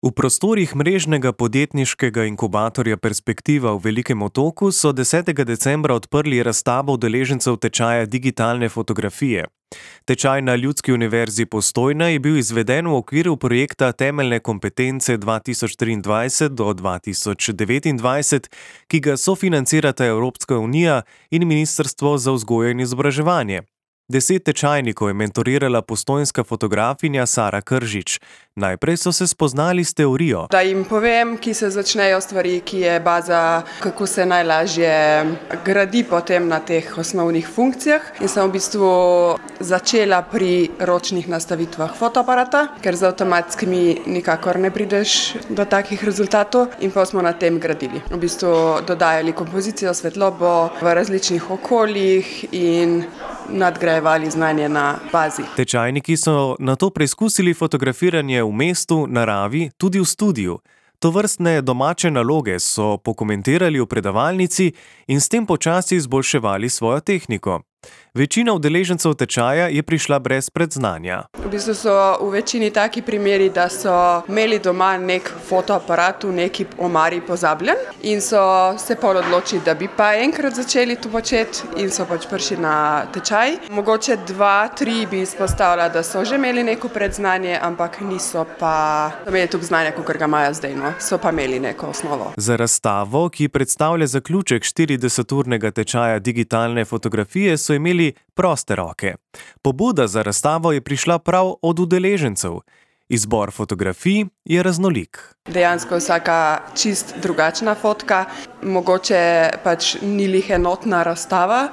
V prostorih mrežnega podjetniškega inkubatorja Perspektiva v Velikem Otoku so 10. decembra odprli razstavo udeležencev tečaja digitalne fotografije. Tečaj na Ljudski univerzi Postojna je bil izveden v okviru projekta Temeljne kompetence 2023 do 2029, ki ga sofinancirata Evropska unija in Ministrstvo za vzgojo in izobraževanje. 10 tečajnikov je mentorirala postojnska fotografinja Sara Kržič. Najprej so se spoznali s teorijo. Da jim povem, ki se začnejo stvari, ki je baza, kako se najlažje gradi potem na teh osnovnih funkcijah. In sem v bistvu začela pri ročnih nastavitvah fotoaparata, ker z avtomatskimi nikakor ne prideš do takih rezultatov. In pa smo na tem gradili. V bistvu dodajali kompozicijo, svetlobo v različnih okoljih in nadgrajevali znanje na bazi. Tečajniki so nato preizkusili fotografiranje v mestu, naravi, tudi v studiu. Tovrstne domače naloge so pokomentirali v predavalnici in s tem počasi izboljševali svojo tehniko. Večina udeležencev tečaja je prišla brez predznanja. V bistvu so v večini taki primeri, da so imeli doma nek fotoaparat v neki omari pozabljen in so se pol odločili, da bi pa enkrat začeli to početi in so pač prišli na tečaj. Mogoče 2-3 bi izpostavila, da so že imeli neko predznanje, ampak niso pa imeli toliko znanja, kot ga imajo zdaj, no. So pa imeli neko osnovo. Za razstavo, ki predstavlja zaključek 40-urnega tečaja digitalne fotografije, so imeli proste roke. Pobuda za razstavo je prišla prav od udeležencev. Izbor fotografij je raznolik. Dejansko vsaka čist drugačna fotka, mogoče pač ni lih enotna razstava,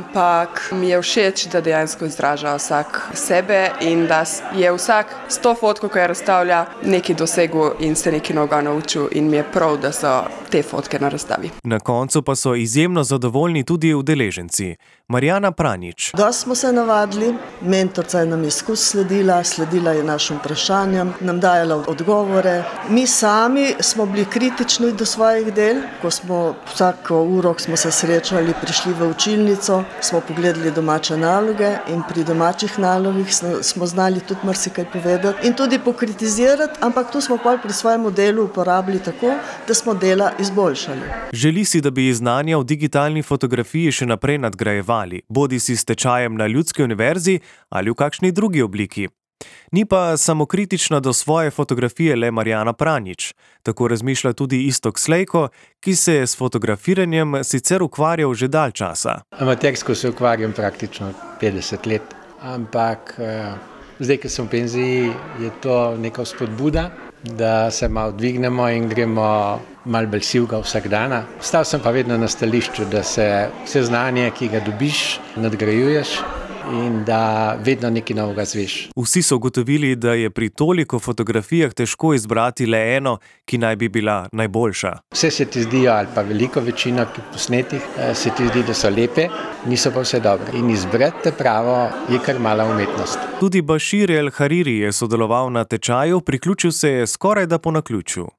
ampak mi je všeč, da dejansko izraža vsak sebe in da je vsak s to fotko, ko je razstavlja, nekaj dosegel in se nekaj novega naučil in mi je prav, da so te fotke na razstavi. Na koncu pa so izjemno zadovoljni tudi udeleženci. Marjana Pranjič. Dosti smo se navadili, mentorca je nam izkus sledila je našim vprašanjem, nam dajala odgovore. Mi sami smo bili kritični do svojih del, ko smo vsako uro smo se srečali, prišli v učilnico, smo pogledali domače naloge in pri domačih nalogih smo znali tudi marsikaj povedati in tudi pokritizirati, ampak tu smo pol pri svojem delu uporabili tako, da smo dela izboljšali. Želi si, da bi znanja v digitalni fotografiji še naprej nadgrajevali, bodisi s tečajem na Ljudski univerzi ali v kakšni drugi obliki. Ni pa samokritična do svoje fotografije le Marjana Pranjič. Tako razmišlja tudi Iztok Slejko, ki se je s fotografiranjem sicer ukvarjal že dalj časa. Amatersko se ukvarjam praktično 50 let, ampak zdaj, ko sem v penziji, je to neka spodbuda, da se malo dvignemo in gremo malo bolj sivega vsak dana. Stal sem pa vedno na stališču, da se vse znanje, ki ga dobiš, nadgrajuješ in da vedno nekaj novega zveš. Vsi so ugotovili, da je pri toliko fotografijah težko izbrati le eno, ki naj bi bila najboljša. Vse se ti zdijo, ali pa veliko večina posnetih, se ti zdi, da so lepe, niso pa vse dobre. In izbrati pravo je kar mala umetnost. Tudi Bashir El Hariri je sodeloval na tečaju, priključil se je skorajda po naključju.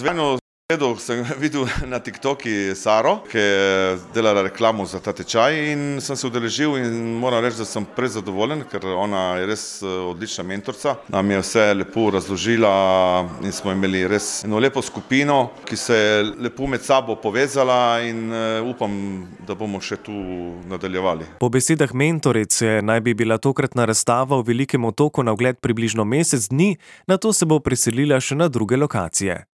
Sem videl na TikToki Saro, ki je delala reklamo za ta tečaj in sem se udeležil in moram reči, da sem prezadovoljen, ker ona je res odlična mentorca. Nam je vse lepo razložila in smo imeli res eno lepo skupino, ki se je lepo med sabo povezala in upam, da bomo še tu nadaljevali. Po besedah mentorice naj bi bila tokratna razstava v Velikem Otoku na ogled približno mesec dni, nato se bo preselila še na druge lokacije.